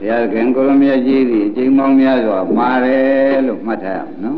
ရားခင်ကိုရမကြီးဒီအချိန်ပေါင်းများစွာမှားတယ်လို့မှတ်ထားရအောင်နော်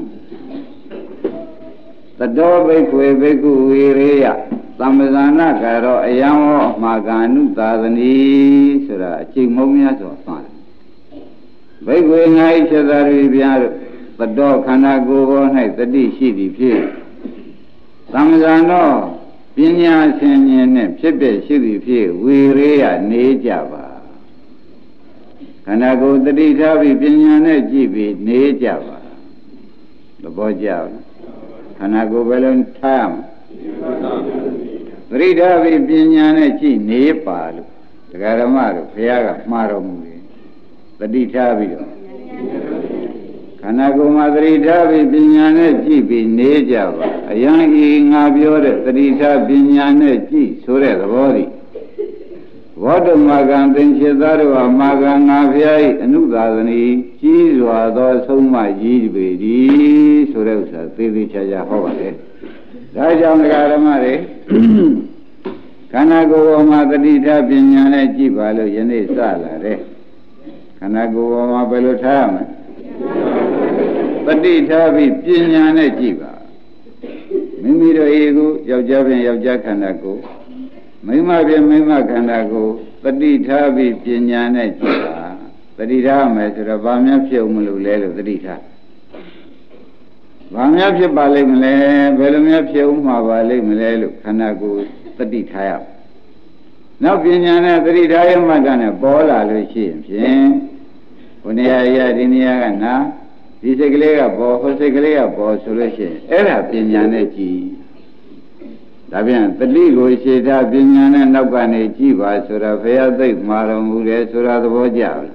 သတောဘိက္ခွေဘိက္ခုဝေရေယသမ္ပဇာနာကရောအယံဝအမှာကာနုသာသနီဆိုတာအချိန်ပေါင်းများစွာမှားတယ်ဘိက္ခွေငါ၏ချက်သားတွေပြားတို့သတောခန္ဓာကိုယ်ပေါ်၌တတိရှိသည်ဖြစ်သမ္ပဇာနောပညာဆင်ញင်နဲ့ဖြစ်တဲ့ရှိသည်ဖြစ်ဝေရေယနေကြပါခန္ဓာကိုယ်တတိထားပြီးပညာနဲ့ကြည့်ပြီးနေကြပါသဘောကျလားခန္ဓာကိုယ်ပဲလုံးထားရမှာတတိထားပြီးပညာနဲ့ကြည့်နေပါလို့တရားဓမ္မတို့ဘုရားကမှားတော်မူတယ်တတိထားပြီးတော့ခန္ဓာကိုယ်မှာတတိထားပြီးပညာနဲ့ကြည့်ပြီးနေကြပါအယံဤငါပြောတဲ့တတိထားပညာနဲ့ကြည့်ဆိုတဲ့သဘောတည်းဘောဓမာကံသင်္ချေသားတို့ဟာမာကံငါဖျား၏အနုသာသနီကြီးစွာသောဆုံးမကြီးပေသည်ဆိုတဲ့ဥစ္စာသေသေးချာချာဟောပါလေဒါကြောင့်ဓမ္မတွေခန္ဓာကိုယ်ပေါ်မှာတတိထားပညာနဲ့ကြည့်ပါလို့ယနေ့စလာတယ်ခန္ဓာကိုယ်ပေါ်မှာဘယ်လိုထားရမလဲတတိထားပြီးပညာနဲ့ကြည့်ပါမိမိတို့ဤကိုယောက်ျားဖြင့်ယောက်ျားခန္ဓာကိုယ်မိန်းမဖြင့်မိန်းမခန္ဓာကိုယ်တတိထားပြီးပညာနဲ့ကြည့်ပါတတိထားမယ်ဆိုတော့ဘာများဖြစ်အောင်မလို့လဲလို့တတိထားဘာများဖြစ်ပါလိမ့်မလဲဘယ်လိုများဖြစ်အောင်မှာပါလိမ့်မလဲလို့ခန္ဓာကိုယ်တတိထားရနောက်ပညာနဲ့တတိထားရမှတ်တာနဲ့ပေါ်လာလို့ရှိရင်ဖြင့်ဘုနေရာဒီနေရာကနာဒီစိတ်ကလေးကပေါ်ဟိုစိတ်ကလေးကပေါ်ဆိုလို့ရှိရင်အဲ့ဒါပညာနဲ့ကြည့်ဒါပြန်တတိကိုရှေ့ထားပညာနဲ့နောက်ကနေကြည့်ပါဆိုတော့ဘုရားသိမှာတော်မူတယ်ဆိုတာသဘောကျလားဒ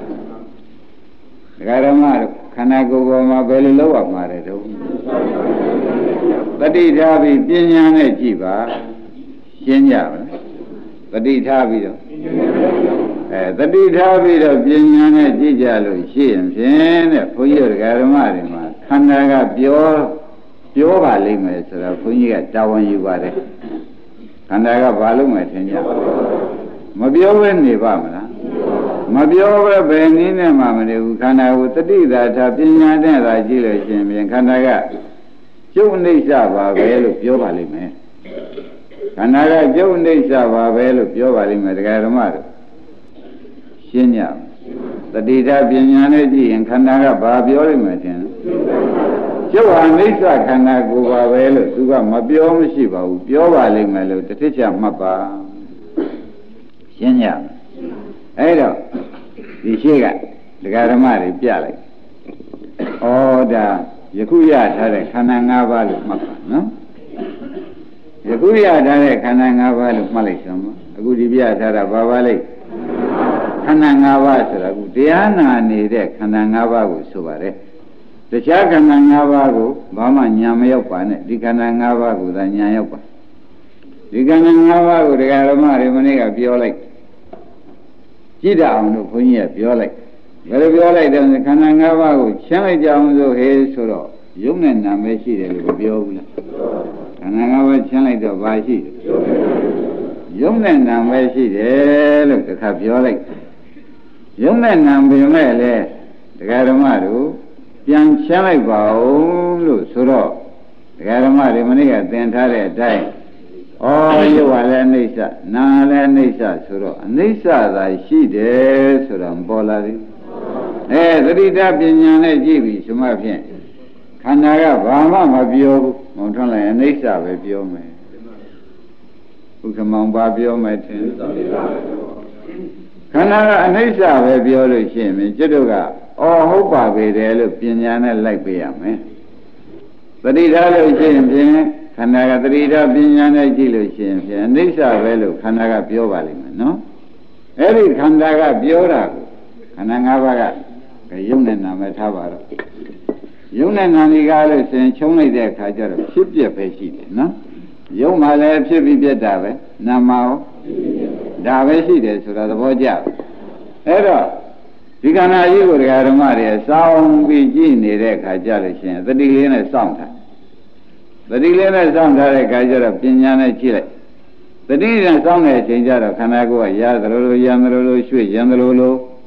ကာရမတို့ခန္ဓာကိုယ်ပေါ်မှာဘယ်လိုလုပ်ရမှာလဲတော့တတိထားပြီးပညာနဲ့ကြည့်ပါရှင်းကြပါလားတတိထားပြီးတော့တတိထားပြီးတော့ပညာနဲ့ကြည့်ကြလို့ရှိရင်ဖြင့်တဲ့ဘုန်းကြီးတို့ဒကာရမတွေမှာခန္ဓာကပြောပါလိမ့်မယ်ဆိုတော့ဘုန်းကြီးကတာဝန်ယူပါတယ်ခန္ဓာကဘာလို့မယ်ထင်ကြမပြောဘဲနေပါမလားမပြောဘဲဘယ်နည်းနဲ့မှမနေဘူးခန္ဓာကိုတတိသာထားပညာနဲ့သာကြည့်လို့ရှိရင်ပြင်ခန္ဓာကကျုပ်အိဋ္ဌပါပဲလို့ပြောပါလိမ့်မယ်ခန္ဓာကကျုပ်အိဋ္ဌပါပဲလို့ပြောပါလိမ့်မယ်တရားဓမ္မတို့ရှင်းကြတတိထားပညာနဲ့ကြည့်ရင်ခန္ဓာကဘာပြောလိမ့်မယ်ထင်ကျုပ်ဟာအိဋ္ဌခန္ဓာကိုယ်ပါပဲလို့သူကမပြောမရှိပါဘူးပြောပါလိမ့်မယ်လို့တစ်ထစ်ချမှတ်ပါရှင်းကြအဲ့တော့ဒီရှိကဒကာဓမ္မတွေပြလိုက်ဩဒါယခုရထားတဲ့ခန္ဓာ၅ပါးလို့မှတ်ပါနော်ယခုရထားတဲ့ခန္ဓာ၅ပါးလို့မှတ်လိုက်စမ်းပါအခုဒီပြထားတာဘာပါလိမ့်ခန္ဓာ၅ပါးဆိုတာအခုတရားနာနေတဲ့ခန္ဓာ၅ပါးကိုဆိုပါတယ်တခြားခန္ဓာ၅ပါးကိုဘာမှညာမရောက်ပါနဲ့ဒီခန္ဓာ၅ပါးကိုသာညာရောက်ပါဒီခန္ဓာ၅ပါးကိုဒကာဓမ္မတွေမနေ့ကပြောလိုက်ကြည့်တတ်အောင်လို့ဘုန်းကြီးကပြောလိုက်ဘယ်လိုပြောလိုက်တယ်ခန္ဓာ၅ပါးကိုရှင်းလိုက်ကြအောင်ဆိုဟေးဆိုတော့ယုံနဲ့နာမဲရှိတယ်လို့မပြောဘူးလားခန္ဓာ၅ပါးရှင်းလိုက်တော့ဘာရှိတယ်ယုံနဲ့နာမဲရှိတယ်လို့တစ်ခါပြောလိုက်ယုံနဲ့နာပေမဲ့လေဒကာဓမ္မတို့ပြန်ရှင်းလိုက်ပါဦးလို့ဆိုတော့ဒကာဓမ္မတွေမနေ့ကသင်ထားတဲ့အတိုင်းဩရုပ်ဟာလည်းအနိစ္စနာလည်းအနိစ္စဆိုတော့အနိစ္စသာရှိတယ်ဆိုတော့ပေါ်လာပြီသတိထားပညာနဲ့ကြည့်ပြီဆိုမှဖြင့်ခန္ဓာကဘာမှမပြောဘူးမုံထွန်းလိုက်အနိစ္စပဲပြောမယ်ဥက္ကမောင်ဘာပြောမယ်ထင်ခန္ဓာကအနိစ္စပဲပြောလို့ရှိရင်ကျွတ်တို့ကဟုတ်ပါပေတယ်လို့ပညာနဲ့လိုက်ပေးရမယ်သတိထားလို့ရှိရင်ဖြင့်ခန္ဓာကသတိထားပညာနဲ့ကြည့်လို့ရှိရင်ဖြင့်အနိစ္စပဲလို့ခန္ဓာကပြောပါလိမ့်မယ်နော်အဲ့ဒီခန္ဓာကပြောတာကိုခန္ဓာ၅ပါးကယုံနဲ့နာမထားပါတော့ယုံနဲ့နာနေကားလို့ဆိုရင်ချုံလိုက်တဲ့အခါကျတော့ဖြစ်ပြက်ပဲရှိတယ်နော်ယုံမှလည်းဖြစ်ပြီးပြက်တာပဲနာမရောဒါပဲရှိတယ်ဆိုတာသဘောကျအဲ့တော့ဒီခန္ဓာကြီးကိုဒကာဓမ္မတွေစောင့်ပြီးကြည့်နေတဲ့အခါကျလို့ရှိရင်သတိလေးနဲ့စောင့်ထားသတိလေးနဲ့စောင့်ထားတဲ့အခါကျတော့ပညာနဲ့ကြည့်လိုက်သတိနဲ့စောင့်တဲ့အချိန်ကျတော့ခန္ဓာကိုယ်ကရသလိုလိုရံသလိုလိုရွှေ့ရံသလိုလိုပ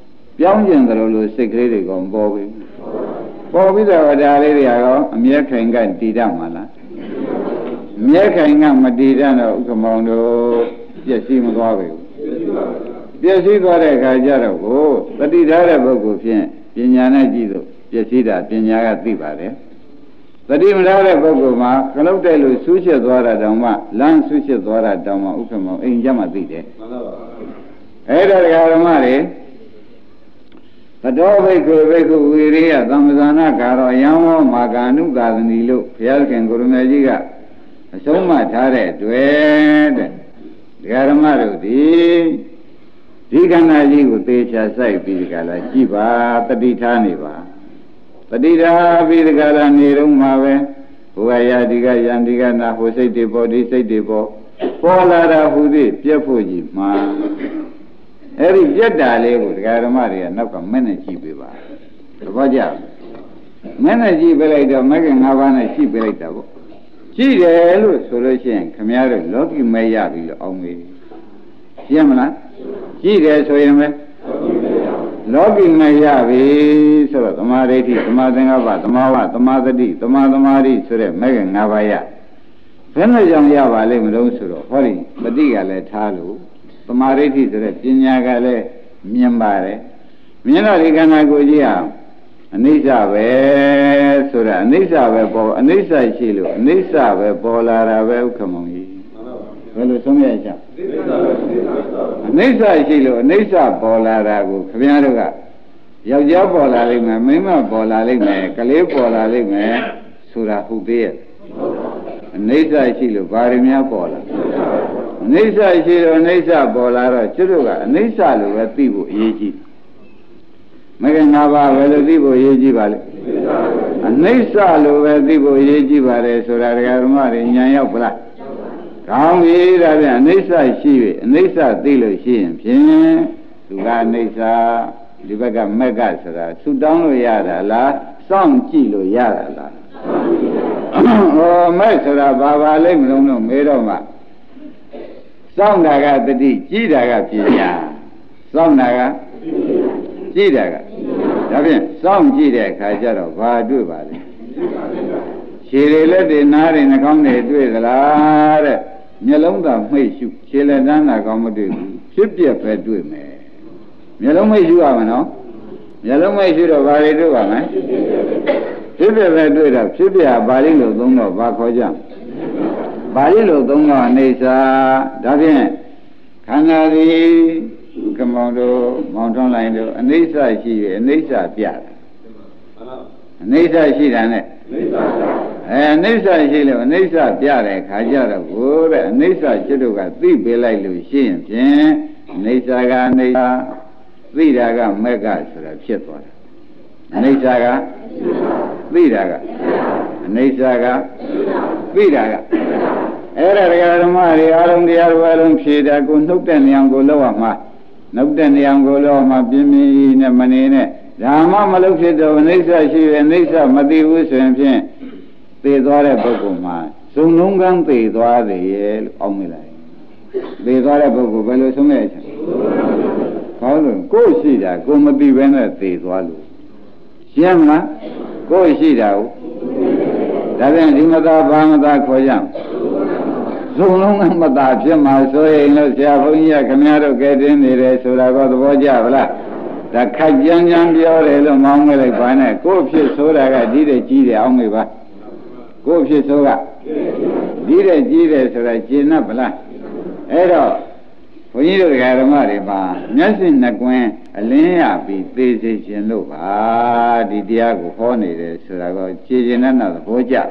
ပြောင်းကျင်သလိုလိုစိတ်ကလေးတွေကောင်ပေါ်ပြီပေါ်ပြီးတော့ဒါလေးတွေကတော့အမျက်ခိုင်ကတည်တတ်မှာလားအမျက်ခိုင်ကမတည်တတ်တော့ဥက္ကမောင်တို့ပျက်စီးမသွားဘူးပျက်စီးသွားတဲ့အခါကျတော့ကိုတတိထားတဲ့ပုဂ္ဂိုလ်ဖြင့်ပညာနဲ့ကြည့်လို့ပျက်စီးတာပညာကသိပါတယ်တတိမထားတဲ့ပုဂ္ဂိုလ်မှာခလုတ်တဲ့လို့ဆူးချက်သွားတာတောင်မှလမ်းဆူးချက်သွားတာတောင်မှဥက္ကမောင်အိမ်ကြမှာသိတယ်မှန်ပါပါအဲ့ဒါဓမ္မတွေသတောဘိက္ခုဘိက္ခုဝိရိယသမ္ပဇာနာကာရောယံဝမာကာနုသာသနီလို့ဘုရားခင်ကိုရမေကြီးကအဆုံးမထားတဲ့တွေ့တဲ့ဓမ္မတို့ဒီခန္ဓာကြီးကိုသေချာစိုက်ပြီးဒီကလာကြည့်ပါတတိထားနေပါတတိထားပြီးဒီကလာနေတော့မှာပဲဘုရားယာဒီကယန္တိကနာဟိုစိတ်တွေပေါ်ဒီစိတ်တွေပေါ်လာတာဟူသည်ပြက်ဖို့ကြီးမှာအဲ့ဒီပြက်တာလေးကိုဓမ္မတွေကနောက်ကမနဲ့ကြည့်ပေးပါသဘောကျမနဲ့ကြည့်ပေးလိုက်တော့မဂ္ဂင်၅ပါးနဲ့ကြည့်ပေးလိုက်တာပေါ့ကြည့်တယ်လို့ဆိုလို့ရှိရင်ခမည်းတော်လောကီမဲရပြီလို့အောင်မေးရှင်းမလားကြည့်တယ်ဆိုရင်ပဲလောကီမဲရပြီဆိုတော့သမာဓိဋ္ဌိသမာသင်္ကပ္ပသမာဝသမာသတိသမာသမာဓိဆိုတဲ့မဂ္ဂင်၅ပါးရဘယ်နဲ့ကြောင့်ရပါလိမ့်မလို့ဆိုတော့ဟောဒီပฏิကလည်းထားလို့သမာဓိဋ္ဌိဆိုတဲ့ပညာကလည်းမြင်ပါတယ်မြင်တော့ဒီခန္ဓာကိုယ်ကြီးဟာအနိစ္စပဲဆိုတာအနိစ္စပဲပေါ်အနိစ္စရှိလို့အနိစ္စပဲပေါ်လာတာပဲဥက္ကမောင်ကြီးဘယ်လိုဆုံးရကြအနိစ္စရှိလို့အနိစ္စပေါ်လာတာကိုခင်ဗျားတို့ကယောက်ျားပေါ်လာလိမ့်မယ်မိန်းမပေါ်လာလိမ့်မယ်ကလေးပေါ်လာလိမ့်မယ်ဆိုတာဟုတ်သေးရဲ့အနိစ္စရှိလို့ဘာတွေများပေါ်လာအနိစ္စရှိလို့အနိစ္စပေါ်လာတော့ကျွတ်တို့ကအနိစ္စလို့ပဲသိဖို့အရေးကြီးမဂ္ဂင်၅ပါးပဲလို့သိဖို့အရေးကြီးပါလေအနိစ္စလို့ပဲသိဖို့အရေးကြီးပါတယ်ဆိုတာဓမ္မတွေဉာဏ်ရောက်ပလားကောင်းပြီဒါပြန်အနိစ္စရှိပြီအနိစ္စသိလို့ရှိရင်ဖြင့်သူကအနိစ္စဒီဘက်ကမက်ကဆိုတာဆူတောင်းလို့ရတာလားစောင့်ကြည့်လို့ရတာလားဟောမဲ့ဆိုတာဘာပါလိမ့်မလို့မေးတော့မှစောင့်တာကတတိကြည့်တာကပညာစောင့်တာကကြည့်တာကဒါဖြင့်စောင့်ကြည့်တဲ့အခါကျတော့ဘာတွေ့ပါလဲခြေတွေလက်တွေနားတွေနှာခေါင်းတွေတွေ့သလားတဲ့မျက်လုံးသာမှိတ်ရှုခြေလက်သားနာကောင်းမတွေ့ဘူးဖြစ်ပြက်ပဲတွေ့မယ်မျက်လုံးမှိတ်ရှုရမယ်နော်မျက်လုံးမှိတ်ရှုတော့ဘာတွေတွေ့ပါမလဲဖြစ်ပြက်ပဲတွေ့တော့ဖြစ်ပြက်ပါဠိလိုသုံးတော့ဘာခေါ်ကြပါဠိလိုသုံးတော့အနေစာဒါဖြင့်ခန္ဓာသည်ကမောင်တို့မောင်ထွန်းလိုက်တို့အနိစ္စရှိရအနိစ္စပြတာအနိစ္စရှိတာနဲ့အနိစ္စရှိလို့အနိစ္စပြတဲ့ခါကြတော့ကိုတဲ့အနိစ္စจิตတို့ကသိပေးလိုက်လို့ရှိရင်ဖြင့်အနိစ္စကအနိစ္စသိတာကမက်ကဆိုတာဖြစ်သွားတယ်အနိစ္စကသိတာကအနိစ္စကသိတာကအဲ့ဒါဓမ္မတွေအားလုံးတရားတော်အားလုံးဖြေတာကိုနှုတ်တဲ့နေအောင်ကိုလောက်ရမှာနှုတ်တဲ့နေအောင်ကိုလောက်မှပြင်းပြင်းနဲ့မနေနဲ့ဒါမှမလုပ်ဖြစ်တော့အနိစ္စရှိတယ်အနိစ္စမသိဘူးဆိုရင်ဖြင့်သေသွားတဲ့ပုဂ္ဂိုလ်မှာဇုံလုံးကန်းသေသွားတယ်ရဲ့လို့အောက်မိလိုက်သေသွားတဲ့ပုဂ္ဂိုလ်ဘယ်လိုဆုံးရဲ့ချက်ဟောလို့ကိုယ်ရှိတာကိုမသိဘဲနဲ့သေသွားလို့ရှင်းမလားကိုယ်ရှိတာကိုဒါပြန်ဒီမသာဘာမသာခေါ်ကြဇုံလုံးကမသာဖြစ်မှာဆိုရင်လို့ဆရာဘုန်းကြီးကခင်ဗျားတို့ကဲတင်နေတယ်ဆိုတာကသဘောကျပါလားဒါခက်ကြမ်းကြမ်းပြောတယ်လို့မောင်းလိုက်ပါနဲ့ကိုယ်ဖြစ်ဆိုတာကဒီတဲ့ကြီးတယ်အောင်မေပါကိုယ်ဖြစ်ဆိုကဒီတဲ့ကြီးတယ်ဆိုတာကျင်납ဗလားအဲ့တော့ဘုန်းကြီးတို့ဓမ္မတွေမှာမျက်စိနှစ်ကွင်းအလင်းရပြီးသေစေခြင်းလို့ပါဒီတရားကိုဟောနေတယ်ဆိုတာကကြည်ကျင်တဲ့သဘောကျ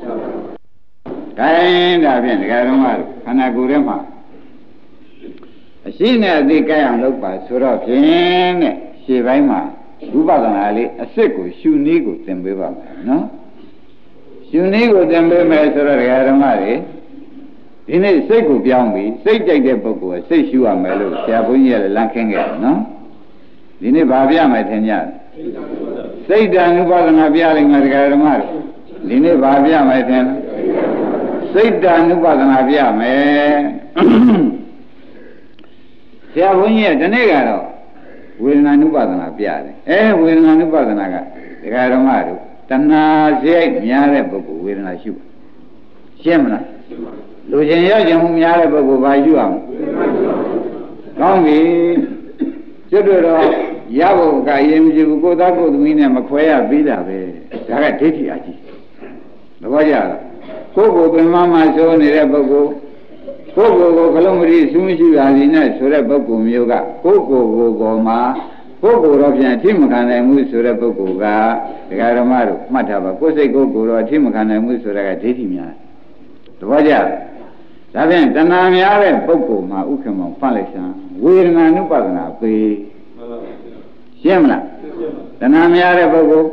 ခိုင်းဒါဖြင့်ဓမ္မတို့ခန္ဓာကိုယ်ထဲမှာအရှိနဲ့အသိကြအောင်လုပ်ပါဆိုတော့ဖြင့်တဲ့ရှေ့ပိုင်းမှာဝိပဿနာလေးအစစ်ကိုရှုနည်းကိုသင်ပေးပါမယ်နော်ရှုနည်းကိုသင်ပေးမယ်ဆိုတော့ဓမ္မတွေဒီနေ့စိတ်ကိုပြောင်းပြီးစိတ်ကြိုက်တဲ့ပုဂ္ဂိုလ်ကစိတ်ရှုရမယ်လို့ဆရာဘုန်းကြီးကလည်းလမ်းခင်းခဲ့တယ်နော်ဒီနေ့ဘာပြမယ်ထင်ကြစိတ်တ ानु ပါဒနာပြလိုက်မယ်ဓမ္မတွေဒီနေ့ဘာပြမယ်ထင်စိတ်တ ानु ပါဒနာပြမယ်ဆရာဘုန်းကြီးကဒီနေ့ကတော့ဝေဒနာနုပါဒနာပြတယ်ဝေဒနာနုပါဒနာကဒကာဓမ္မတို့တဏှာစိတ်များတဲ့ပုဂ္ဂိုလ်ဝေဒနာရှုရှင်းမလားလူချင်းရောက်ခြင်းမှုများတဲ့ပုဂ္ဂိုလ်ဘာရှုအောင်ကောင်းပြီကျွတ်တော့ရဖို့ကရင်မရှိဘူးကိုသားကိုသမီးနဲ့မခွဲရပြီးတာပဲဒါကဒိဋ္ဌိအကြီးသဘောကျလားကိုယ်ကိုပင်မမဆိုးနေတဲ့ပုဂ္ဂိုလ်ကိုယ်ကိုခလုံးမတိဆူးမရှိပါလိမ့်နဲ့ဆိုတဲ့ပုဂ္ဂိုလ်မျိုးကကိုယ်ကိုမှာကိုယ်ကိုတော့ပြန်အထိမခံနိုင်ဘူးဆိုတဲ့ပုဂ္ဂိုလ်ကဒကာဓမ္မတို့မှတ်ထားပါကိုယ်စိတ်ကိုယ်တော့အထိမခံနိုင်ဘူးဆိုတာကဒိဋ္ဌိများသဘောကျဒါဖြင့်တဏှာများတဲ့ပုဂ္ဂိုလ်မှာဥက္ကမောဖတ်လိုက်စမ်းဝေဒနာနုပါဒနာပေရှင်းမလားတဏှာများတဲ့ပုဂ္ဂိုလ်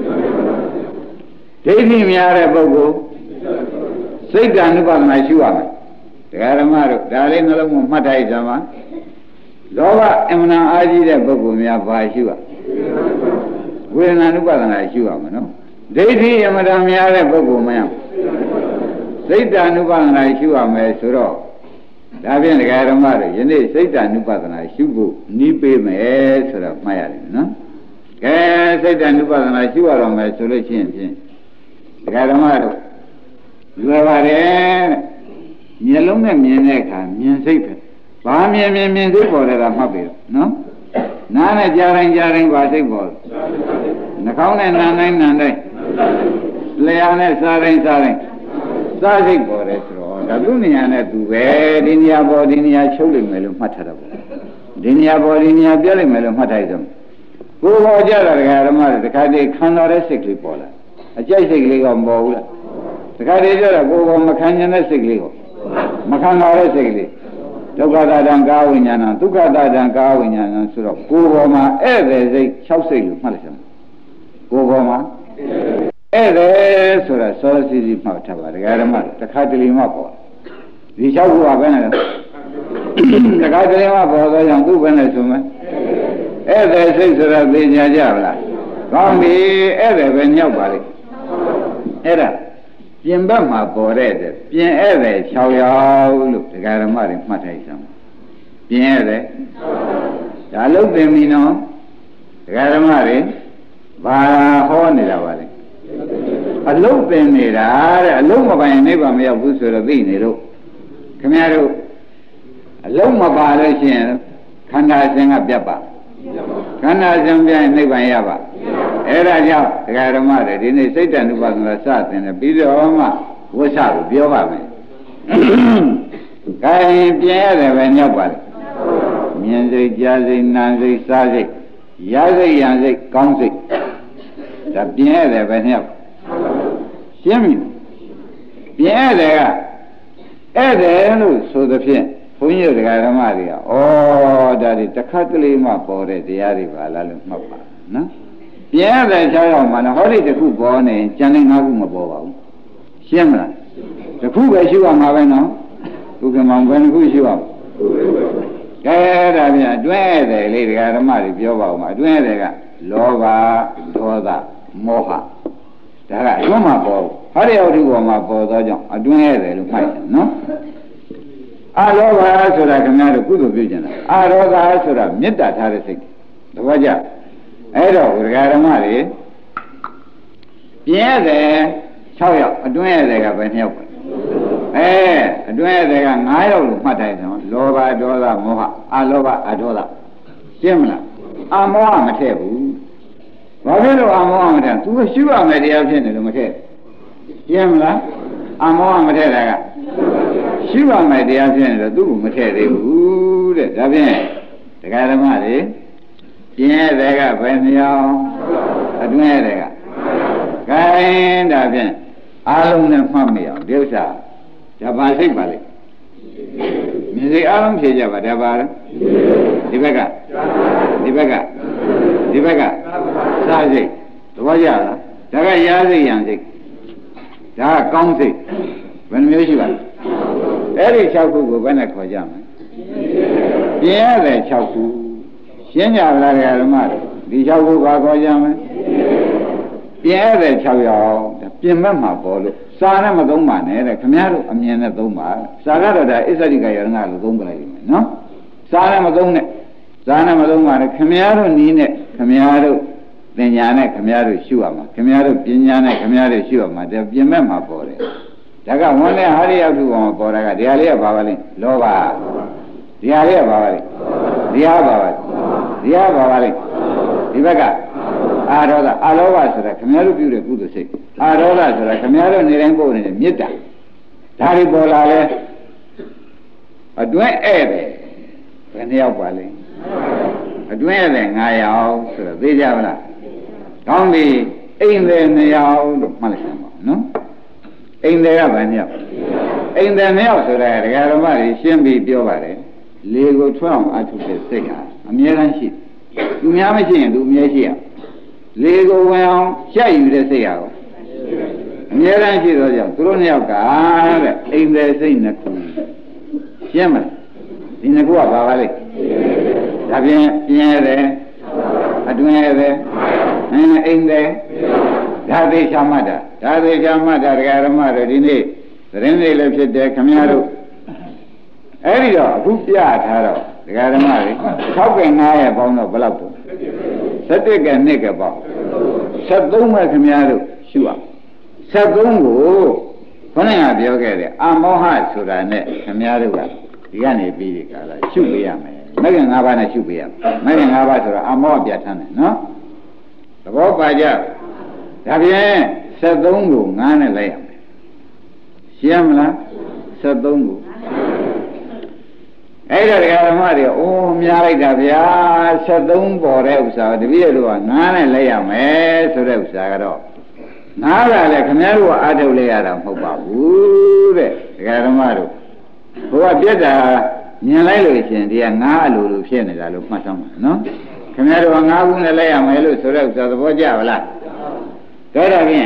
ဒိဋ္ဌိများတဲ့ပုဂ္ဂိုလ်စိတ်ဓာနုပါဒနာရှုရမယ်ဒကာဓမ္မတို့ဒါလေးနှလုံးမှာမှတ်ထားကြပါလောဘအမှန်အားကြီးတဲ့ပုဂ္ဂိုလ်များဘာရှုရဝေဒနာနုပါဒနာရှုရမယ်နော်ဒိဋ္ဌိအမှန်များတဲ့ပုဂ္ဂိုလ်များစိတ်ဓာနုပါဒနာရှုရမယ်ဆိုတော့ဒါဖြင့်ဒကာဓမ္မတို့ယနေ့စိတ်ဓာနုပါဒနာရှုဖို့နီးပေးမယ်ဆိုတော့မှတ်ရတယ်နော်ကဲစိတ်ဓာနုပါဒနာရှုရတော့မယ်ဆိုလို့ရှိရင်ဖြင့်ဒကာဓမ္မတို့လွယ်ပါတယ်မျက်လုံးနဲ့မြင်တဲ့အခါမြင်စိတ်ပဲဘာမြင်စိတ်ပေါ်တယ်ကမှတ်ပြီနော်နားနဲ့ကြားတိုင်းဘာစိတ်ပေါ်နှာခေါင်းနဲ့နားတိုင်းလျှာနဲ့စားတိုင်းစားစိတ်ပေါ်တယ်ဆိုတော့ဒါသူနေရာနဲ့သူပဲဒီနေရာပေါ်ဒီနေရာချုပ်လိမ့်မယ်လို့မှတ်ထားတော့ဒီနေရာပေါ်ဒီနေရာပြလိမ့်မယ်လို့မှတ်ထားကြတယ်ကိုယ်ပေါ်ကြတာဒကာဓမ္မတွေတခါတည်းခံတော်တဲ့စိတ်ကလေးပေါ်လာအကြိုက်စိတ်ကလေးကမပေါ်ဘူးလားတခါတည်းကျတော့ကိုယ်ပေါ်မခံကျင်တဲ့စိတ်ကလေးကိုမခံတော်တဲ့စိတ်ကလေးဒုက္ခတာတံကာဝိညာဏဒုက္ခတာတံကာဝိညာဏဆိုတော့ကိုယ်ပေါ်မှာဧည့်သည်စိတ်6စိတ်လို့မှတ်လိုက်စမ်းကိုယ်ပေါ်မှာဧည့်သည်ဆိုတာစောစီစီမှတ်ထားပါဒကာဓမ္မတခါတလေမှပေါ်ဒီ6ခုကဘယ်နဲ့လဲတခါတလေမှပေါ်တော့ကြောင့်သူ့ဘယ်နဲ့ဆိုမယ်ဧည့်သည်စိတ်ဆိုတာသိညာကြပါလားကောင်းပြီဧည့်သည်ပဲညောက်ပါလိမ့်အဲ့ဒါပြင်ဘက်မှာပေါ်တဲ့ပြင်ဧည့်သည်6ယောက်လို့ဒကာဓမ္မတွေမှတ်ထားကြအောင်ပြင်ဧည့်သည်ဒါလုံးသိပြီနော်ဒကာဓမ္မတွေဘာဟောနေတာပါလဲအလုံးသိနေတာတဲ့အလုံးမပိုင်နိဗ္ဗာန်မရောက်ဘူးဆိုတော့သိနေလို့ခင်ဗျားတို့အလုံးမပါလို့ရှိရင်ခန္ဓာစဉ်ကပြတ်ပါခန္ဓာစဉ်ပြရင်နိဗ္ဗာန်ရပါအဲ့ဒါကြောင့်ဒကာဓမ္မတွေဒီနေ့စိတ်တ ानु ပါဒနာစတင်တယ်ပြီးတော့မှဝိသကိုပြောပါမယ်။ခိုင်းပြင်းရတယ်ပဲညောက်ပါလေ။မြင်စိတ်ကြားစိတ်နာစိတ်စားစိတ်ရစိတ်ရံစိတ်ကောင်းစိတ်ဒါပြင်းရတယ်ပဲညောက်ရှင်းပြီ။ပြင်းရတယ်ကဧည့်တယ်လို့ဆိုသဖြင့်ဘုန်းကြီးဒကာဓမ္မတွေကဩဒါဒီတစ်ခါတလေမှပေါ်တဲ့တရားတွေပါလားလို့မှတ်ပါနော်။ပြင်းတဲ့6ယောက်မှလည်းဟောဒီတစ်ခုပေါ်နေကျန်တဲ့5ခုမပေါ်ပါဘူးရှင်းမလားတစ်ခုပဲရှိရမှာပဲနော်ဥက္ကမောင်ဘယ်တစ်ခုရှိရမလဲကဲဒါပြန်အတွင်းတဲ့လေးဒကာဓမ္မတွေပြောပါဦးမှာအတွင်းတဲ့ကလောဘဒေါသမောဟဒါကအတွင်းမှာပေါ်ဟောဒီအောက်ဒီပေါ်မှာပေါ်သောကြောင့်အတွင်းတဲ့လို့မှတ်တယ်နော်အလောဘဆိုတာခင်ဗျားတို့ကုသိုလ်ပြုကြတာအရောဂါဆိုတာမေတ္တာထားတဲ့စိတ်တပည့်ကြအဲ့တော့ဒကာဓမ္မတွေပြင်းတယ်6ယောက်အတွင်းရတယ်ကပဲ2ယောက်ပဲအတွင်းရတယ်က9ယောက်လို့မှတ်တိုင်းတော့လောဘဒေါသမောဟအလောဘအဒေါသရှင်းမလားအမောဟမထည့်ဘူးဘာဖြစ်လို့အမောဟမထည့်သူကရှုရမယ်တရားဖြစ်နေလို့မထည့်ရှင်းမလားအမောဟမထည့်တာကရှုရမယ်တရားဖြစ်နေတော့သူ့ကိုမထည့်သေးဘူးတဲ့ဒါဖြင့်ဒကာဓမ္မတွေပြင်းရတဲ့ကဘယ်နှယောက်အတွင်းရတဲ့ကခိုင်းဒါဖြင့်အားလုံးနဲ့မှတ်မိအောင်ဒီဥစ္စာဒါပါစိတ်ပါလေမြင်စိတ်အားလုံးဖြေကြပါဒါပါလေဒီဘက်ကစားစိတ်သဘောကျလားဒါကရာစိတ်ရံစိတ်ဒါကကောင်းစိတ်ဘယ်နှမျိုးရှိပါလဲအဲ့ဒီ6ခုကိုဘယ်နဲ့ခေါ်ကြမလဲပြင်းရတဲ့6ခုရှင်းကြပါလားဓမ္မဒီ6ခုပါခေါ်ကြမယ်ပြင်းရတဲ့6ယောက်ပြင်မဲ့မှာပေါ်လို့စာနဲ့မသုံးပါနဲ့တဲ့ခမည်းတော်အမြင်နဲ့သုံးပါစာကတော့ဒါအစ္ဆရိကယရဏလို့သုံးပလိုက်လိမ့်မယ်နော်စာနဲ့မသုံးနဲ့ဇာနာမလုံးပါနဲ့ခမည်းတော်နီးနဲ့ခမည်းတော်ပညာနဲ့ခမည်းတော်ရှုရမှာခမည်းတော်ပညာနဲ့ခမည်းတော်ရှုရမှာဒါပြင်မဲ့မှာပေါ်တယ်ဒါကဝန်နဲ့ဟာရိယတုကောင်ပေါ်တာကဒီဟာလေးကဘာပါလဲလောဘဒီဟာလေးကဘာပါလဲဒီဟာပါပါဒီဟာပါပါလဲဒီဘက်ကအာရောဂအလောဘဆိုတာခမည်းတော်ပြုတဲ့ကုသိုလ်စိတ်အာရောဂဆိုတာခမည်းတော်နေတိုင်းပို့နေတဲ့မေတ္တာဒါတွေပေါ်လာလဲအတွင်းဧည့်တယ်ဘယ်နှယောက်ပါလဲအတွင်းဧည့်တယ်9ယောက်ဆိုတော့သိကြပါလားကောင်းပြီအိမ်တယ်2ယောက်လို့မှတ်လိုက်ပါနော်အိမ်တယ်ကဘယ်နှယောက်အိမ်တယ်2ယောက်ဆိုတာဒကာဓမ္မတွေရှင်းပြီးပြောပါတယ်လေကိုထွန်းအောင်အထုတဲ့စိတ်ဟာအမြဲတမ်းရှိသူများမရှိရင်သူအမြဲရှိရလေကိုဝင်အောင်ရှက်ယူတဲ့စိတ်ဟာအမြဲတမ်းရှိတော့ကြောင့်သူတို့2ယောက်ကတဲ့အိမ်တယ်စိတ်နှစ်ခုရှင်းမလားဒီနှစ်ခုကဘာပါလဲဒါပြင်ပြင်းရတယ်အတွင်းရတယ်အိမ်တယ်ဒါသေးချမှတ်တာဒါသေးချမှတ်တာဒကာရမတို့ဒီနေ့သတင်းတွေလည်းဖြစ်တယ်ခမည်းတော်အဲ့ဒီတော့အခုပြထားတော့ဒကာရမတွေ6က9ရဲ့ပေါင်းတော့ဘယ်လောက်တော့17က2ကပေါင်း73မဲ့ခမည်းတော်ရှုအောင်73ကိုခொနကပြောခဲ့တယ်အမောဟဆိုတာနဲ့ခမည်းတော်ကဒီကနေပြီးဒီကလာရှုပေးရမယ်မဂ္ဂင်5ပါးနဲ့ရှုပေးရမယ်မဂ္ဂင်5ပါးဆိုတာအမောဟပြဋ္ဌာန်းတယ်နော်သဘောပါကြဒါဖြင့်73ကို9နဲ့လိုက်ရမယ်ရှင်းမလား73ကိုအဲ့ဒါဒကာဓမ္မတွေအိုးများလိုက်တာဗျာ73ပေါ်တဲ့ဥစ္စာတပည့်တို့က9နဲ့လိုက်ရမယ်ဆိုတဲ့ဥစ္စာကတော့9ကလည်းခင်ဗျားတို့ကအားထုတ်လိုက်ရတာမဟုတ်ပါဘူးတဲ့ဒကာဓမ္မတို့ဘုရားပြတ်တာမြင်လိုက်လို့ရှင်ဒီက9အလိုလိုဖြစ်နေတာလို့မှတ်သားမှာနော်ခင်ဗျားတို့က9ခုနဲ့လိုက်ရမယ်လို့ဆိုတဲ့ဥစ္စာသဘောကျပါလားဒါတော့ဖြင့်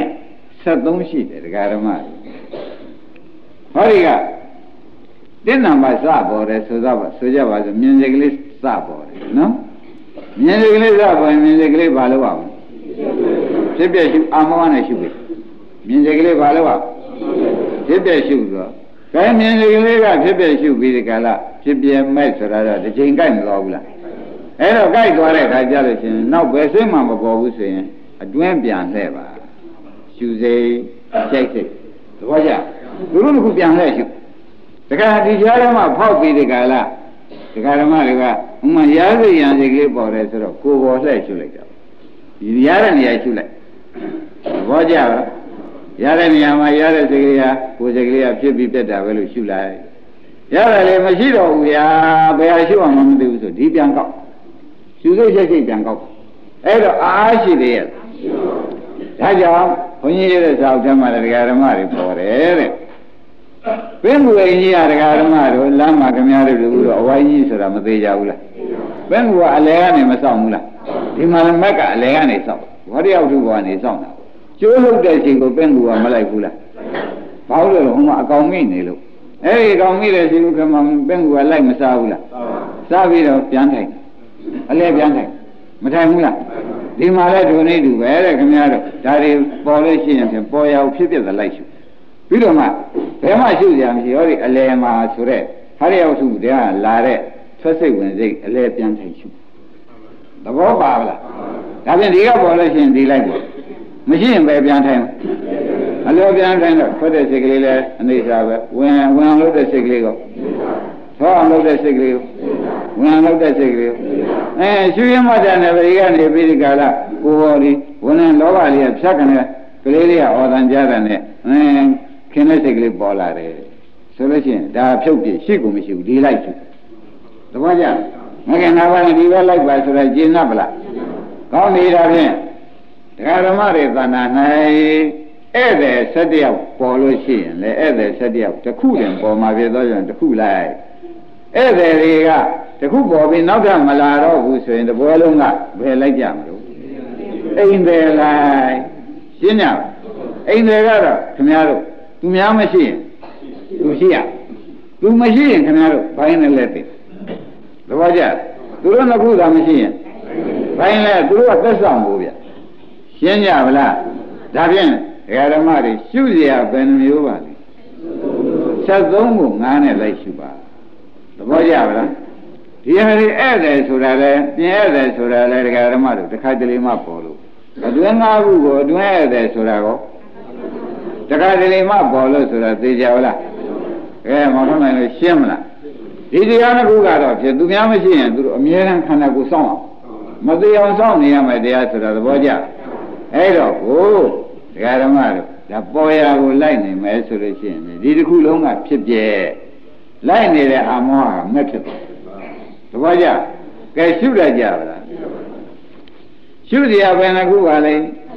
73ရှိတယ်ဒကာဓမ္မဟောဒီကတင်းနံပါတ်စပေါ်တယ်ဆိုကြပါဆိုမြင်စိတ်ကလေးစပေါ်တယ်နော်မြင်စိတ်ကလေးစပေါ်ရင်မြင်စိတ်ကလေးဘာလို့အောင်ဖြစ်ပြရှုအာမောဟနဲ့ရှုပြီမြင်စိတ်ကလေးဘာလို့အောင်ဖြစ်ပြရှုဆိုဘယ်မြင်စိတ်ကလေးကဖြစ်ပြရှုပြီးဒီကလာဖြစ်ပြမဲ့ဆိုတာတော့တစ်ချိန်ကြိုက်မသွားဘူးလားအဲ့တော့ကြိုက်သွားတဲ့အခါကျလို့ရှိရင်နောက်ဘယ်စိတ်မှမပေါ်ဘူးဆိုရင်အတွင်းပြန်လှည့်ပါရှုစိတ်ကြိုက်စိတ်သဘောကျသူတို့ကပြန်လှည့်ရှုတခါဒီကြားထဲမှာဖောက်ပြီးဒီကလာဒကာဓမ္မတွေကဥမာရားစိတ်ရံစိတ်ကလေးပေါ်တယ်ဆိုတော့ကိုယ်ပေါ်လှည့်ရှုလိုက်တာဒီရတဲ့နေရာရှုလိုက်သဘောကျလားရတဲ့နေရာမှာရတဲ့စိတ်ကလေးဟာကိုယ်စိတ်ကလေးကဖြစ်ပြီးပြတ်တာပဲလို့ရှုလိုက်ရတယ်လေမရှိတော့ဘူးဗျာဘယ်ဟာရှုအောင်မသိဘူးဆိုဒီပြန်ကောက်ရှုစိတ်စိတ်ပြန်ကောက်အဲ့တော့အားရှိသေးရဲ့ဒါကြောင့်ဘုန်းကြီးရဲ့စာအုပ်ထဲမှာဒကာဓမ္မတွေပေါ်တယ်တဲ့ပင်ကူအင်းကြီးကဒကာဓမ္မတို့လမ်းမှာခင်ဗျားတို့လူတို့အဝိုင်းကြီးဆိုတာမသေးကြဘူးလားပင်ကူကအလဲကနေမဆောင်ဘူးလားဒီမှာလည်းမက်ကအလဲကနေဆောင်ဘောရရောက်သူကနေဆောင်တာကျိုးထုတ်တဲ့ချိန်ကိုပင်ကူကမလိုက်ဘူးလားဘာလို့လဲဟိုမှာအကောင်မိနေလို့အဲ့ဒီအကောင်မိတဲ့ချိန်ကမှပင်ကူကလိုက်မစားဘူးလားစားပြီးတော့ပြန်ထိုင်အလဲပြန်ထိုင်မထိုင်ဘူးလားဒီမှာလည်းဒုနေတူပဲတဲ့ခင်ဗျားတို့ဒါတွေပေါ်လို့ရှိရင်ပေါ်ရအောင်ဖြစ်ဖြစ်သလိုက်ရှုပြီးတော့မှဘယ်မှရှုကြမရှိဟောဒီအလဲမှာဆိုတဲ့ဟာရရောက်စုတဲ့လာတဲ့ထွက်စိတ်ဝင်စိတ်အလဲပြန်ထိုင်ရှုသဘောပါလားဒါဖြင့်ဒီကပေါ်လို့ရှိရင်ဒီလိုက်ပေါ့မရှိရင်ပဲပြန်ထိုင်အလဲပြန်ထိုင်တော့ထွက်တဲ့စိတ်ကလေးလည်းအနေစားပဲဝင်လို့တဲ့စိတ်ကလေးကိုသောအောင်လို့တဲ့စိတ်ကလေးကိုဝင်လို့တဲ့စိတ်ကလေးကိုရှုရမှတည်းနဲ့ဗေကနေပြီးဒီကလာကိုဟောဒီဝင်တဲ့လောဘလေးကဖြတ်ကနေကလေးလေးကဩတန်ကြတဲ့နဲ့ခင်တဲ့စိတ်ကလေးပေါ်လာတယ်ဆိုလို့ရှိရင်ဒါဖြုတ်ပြရှိကုန်မရှိဘူးဒီလိုက်ရှုသဘောကျမကင်နာပါနဲ့ဒီဘက်လိုက်ပါဆိုတော့ကျင်납ပလားကောင်းနေတာဖြင့်ဒကာဓမ္မတွေသဏ္ဍာန်၌ဧည့်သည်17ယောက်ပေါ်လို့ရှိရင်လေဧည့်သည်17ယောက်တစ်ခုတင်ပေါ်မှာဖြစ်သောကြောင့်တစ်ခုလိုက်ဧည့်သည်တွေကတစ်ခုပေါ်ပြီးနောက်ထပ်မလာတော့ဘူးဆိုရင်တပွဲလုံးကဘယ်လိုက်ကြမလို့အိမ်တယ်လိုက်ရှင်းကြပါအိမ်တယ်ကတော့ခင်ဗျားတို့သူများမရှိရင်သူရှိရသူမရှိရင်ခင်ဗျားတို့ဘိုင်းနဲ့လက်သိသဘောကျသူတို့နှစ်ခုသာမရှိရင်ဘိုင်းလဲသူတို့ကသက်ဆောင်ဖို့ဗျရှင်းကြပါလားဒါဖြင့်ဒကာဓမ္မတွေရှုเสียဘယ်နှမျိုးပါလဲ73ကို9နဲ့လိုက်ရှုပါသဘောကျပါလားဒီဟာတွေဧည့်တယ်ဆိုတာလဲပြင်ဧည့်တယ်ဆိုတာလဲဒကာဓမ္မတို့တစ်ခါတလေမှပေါ်လို့အတွင်း၅ခုကိုအတွင်းဧည့်တယ်ဆိုတာကိုတခါတလေမှပေါ်လို့ဆိုတာသိကြဘူးလားကဲမောင်ထုတ်နိုင်လို့ရှင်းမလားဒီတရားတစ်ခုကတော့ဖြစ်သူများမရှိရင်သူတို့အမြဲတမ်းခန္ဓာကိုယ်စောင့်အောင်မသိအောင်စောင့်နေရမယ်တရားဆိုတာသဘောကျအဲ့တော့ကိုဒကာဓမ္မတို့ဒါပေါ်ရာကိုလိုက်နေမယ်ဆိုလို့ရှိရင်ဒီတစ်ခုလုံးကဖြစ်ပြဲလိုက်နေတဲ့အာမောဟကမက်ဖြစ်တယ်သဘောကျကဲရှုရကြပါလားရှုစရာဘယ်နှခုပါလဲ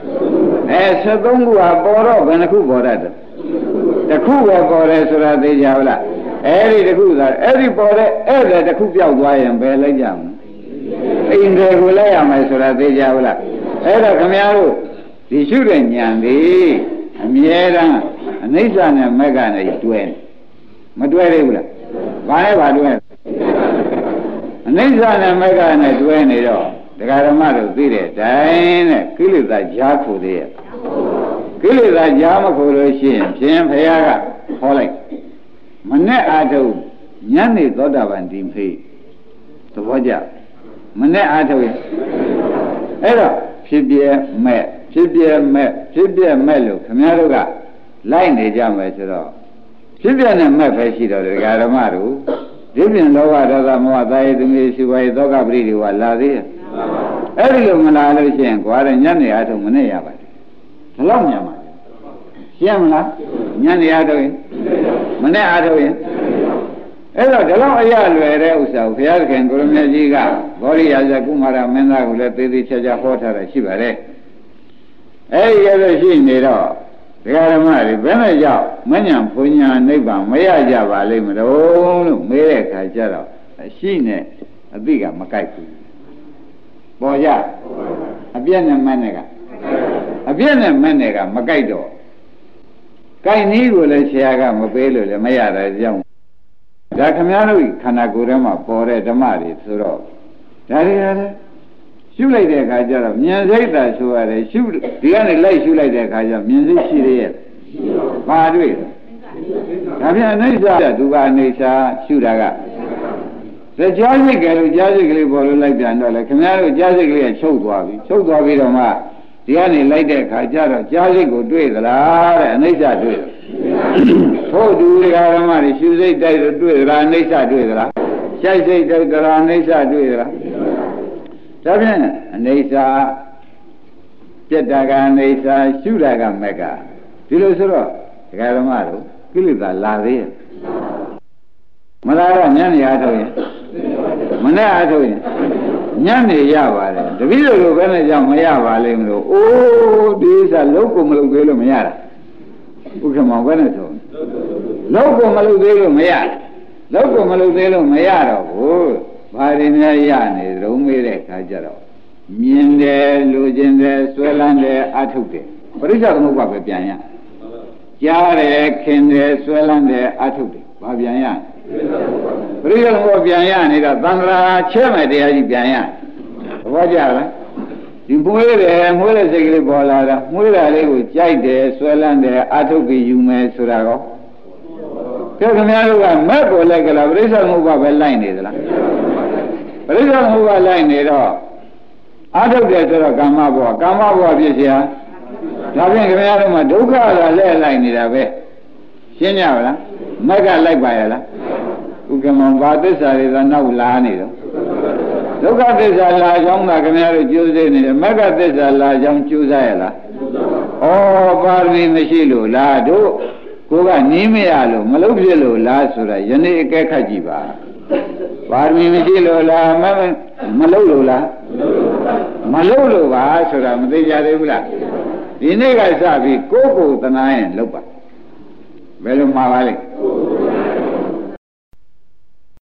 73ခုဟာပေါ်တော့ဘယ်နှခုပေါ်တတ်တယ်တစ်ခုပဲပေါ်တယ်ဆိုတာသိကြဘူးလားအဲ့ဒီတစ်ခုသာအဲ့ဒီပေါ်တဲ့အဲ့ဒါတစ်ခုပြောက်သွားရင်ဘယ်လိုက်ကြမလဲအိမ်တွေကိုလိုက်ရမယ်ဆိုတာသိကြဘူးလားအဲ့တော့ခမများတို့ဒီရှုတဲ့ဉာဏ်ဒီအမြဲတမ်းအနိစ္စနဲ့မက္ခနဲ့တွဲမတွဲသေးဘူးလားဘာနဲ့ဘာတွဲအနိစ္စနဲ့မက္ခနဲ့တွဲနေတော့ဒကာဓမ္မတို့သိတဲ့အတိုင်းနဲ့ကိလေသာကြားခိုသေးရဲ့ကိလေသာကြားမခိုလို့ရှိရင်ဖြင့်ဘုရားကဟောလိုက်မနဲ့အာထုတ်ညနေသောတာပန်ဒီဖေးသဘောကျမနဲ့အာထုတ်ရင်အဲ့တော့ဖြစ်ပြမဲ့ဖြစ်ပြမဲ့ဖြစ်ပြမဲ့လို့ခင်ဗျားတို့ကလိုက်နေကြမယ်ဆိုတော့ဖြစ်ပြနဲ့မဲ့ပဲရှိတော့ဒကာဓမ္မတို့ဒီပြင်လောဘဒေါသမောဟသာယသမီးရှိပါရဲ့သောကပရိဒီဝလာသေးရဲ့အဲ့ဒီလိုမလာလို့ရှိရင်ကွာတဲ့ညနေအားထုတ်မနဲ့ရပါတယ်ဒီလောက်မြန်ပါရှင်းမလားညနေအားထုတ်ရင်မနဲ့အားထုတ်ရင်အဲ့တော့ဒီလောက်အရလွယ်တဲ့ဥစ္စာကိုဘုရားသခင်ကိုရမကြီးကဂေါရိယာဇကုမာရမင်းသားကိုလည်းသေသေးချာချာဟောထားတာရှိပါတယ်အဲ့ဒီရလို့ရှိနေတော့ဒကာဓမ္မတွေဘယ်နဲ့ကြောင့်မဉ္ဇဉ်ဘုံညာနိဗ္ဗာန်မရကြပါလိမ့်မလို့လို့မေးတဲ့အခါကျတော့ရှိနေအသိကမကိုက်ဘူးပေါ်ကြအပြည့်နဲ့မနဲ့ကအပြည့်နဲ့မနဲ့ကမကိုက်တော့ကိုက်နည်းကိုလည်းဆရာကမပေးလို့လည်းမရတဲ့ကြောင့်ဒါခမည်းတော်ခန္ဓာကိုယ်ထဲမှာပေါ်တဲ့ဓမ္မတွေဆိုတော့ဒါတွေရတယ်ရှုလိုက်တဲ့အခါကျတော့မြင်စိတ်သာဆိုရတယ်ရှုဒီကနေလိုက်ရှုလိုက်တဲ့အခါကျမြင်စိတ်ရှိသေးရဲ့ပါတွေ့ဒါပြန်အိဋ္ဌာဒုက္ခအိဋ္ဌာရှုတာကကြားစိတ်ကလေးကြားစိတ်ကလေးပေါ်လို့လိုက်ပြန်တော့လေခင်ဗျားတို့ကြားစိတ်ကလေးကချုပ်သွားပြီချုပ်သွားပြီးတော့မှဒီကနေလိုက်တဲ့အခါကျတော့ကြားစိတ်ကိုတွေ့သလားတဲ့အိဋ္ဌာတွေ့တယ်ထို့သူဓမ္မတွေရှုစိတ်တိုက်တွေ့သလားအိဋ္ဌာတွေ့သလားရှိုက်စိတ်တိုက်သလားအိဋ္ဌာတွေ့သလားဒါဖြင့်အိဋ္ဌာပြတ္တာကအိဋ္ဌာရှုတာကမက္ခဒီလိုဆိုတော့ဓမ္မတို့ကိလေသာလာသေးရဲ့မလာတော့ညနေအားထုတ်ရင်မနဲ့အားထုတ်ရင်ညနေရပါတယ်တပည့်တော်လိုပဲနဲ့ကြောင့်မရပါလိမ့်မလို့အိုးဒီဥစ္စာလုံးကိုမလုပ်သေးလို့မရတာဥက္ကမောပဲနဲ့ဆိုလုံးကိုမလုပ်သေးလို့မရလုံးကိုမလုပ်သေးလို့မရတော့ဘူးဘာတွေများရနေတုံးမေးတဲ့အခါကျတော့မြင်တယ်လူချင်းတယ်ဆွဲလန်းတယ်အထုတ်တယ်ပရိစ္ဆေသမုပ္ပါပဲပြန်ရကြားတယ်ခင်တယ်ဆွဲလန်းတယ်အထုတ်တယ်ဘာပြန်ရပရိစ္ဆေသမုပ္ပါပြန်ရနေတော့သံဃာချဲ့မဲ့တရားကြီးပြန်ရသဘောကျလားဒီမွေးတယ်မွေးတဲ့စိတ်ကလေးပေါ်လာတာမွေးတာလေးကိုကြိုက်တယ်ဆွဲလန်းတယ်အထုတ်ပြီးယူမယ်ဆိုတာကောပြောခင်ဗျားတို့ကမက်ကိုလိုက်ကလားပရိစ္ဆေသမုပ္ပါပဲလိုက်နေသလားပရိစ္ဆေသမုပ္ပါလိုက်နေတော့အထုတ်တယ်ဆိုတော့ကာမဘဝဖြစ်เสียဒါဖြင့်ခင်ဗျားတို့မှာဒုက္ခကလည်းလိုက်နေတာပဲရှင်းကြပါလားမက်ကလိုက်ပါရလားဥက္ကမောဘာသစ္စာတွေသာနောက်လာနေတော့ဒုက္ခသစ္စာလာကြောင်းသာခင်ဗျားတို့ကြိုးစားနေတယ်မက်ကသစ္စာလာကြောင်းကြိုးစားရလားဩပါရမီမရှိလို့လားတို့ကိုကနီးမရလို့မလုပ်ဖြစ်လို့လားဆိုတာယနေ့အကဲခတ်ကြည့်ပါပါရမီမရှိလို့လားမလုပ်လို့လားမလုပ်လို့ပါဆိုတာမသိကြသေးဘူးလားဒီနေ့ကစပြီးကိုယ်ကိုယ်တနာရင်လုပ်ပါဘယ်လိုမှာပါလဲ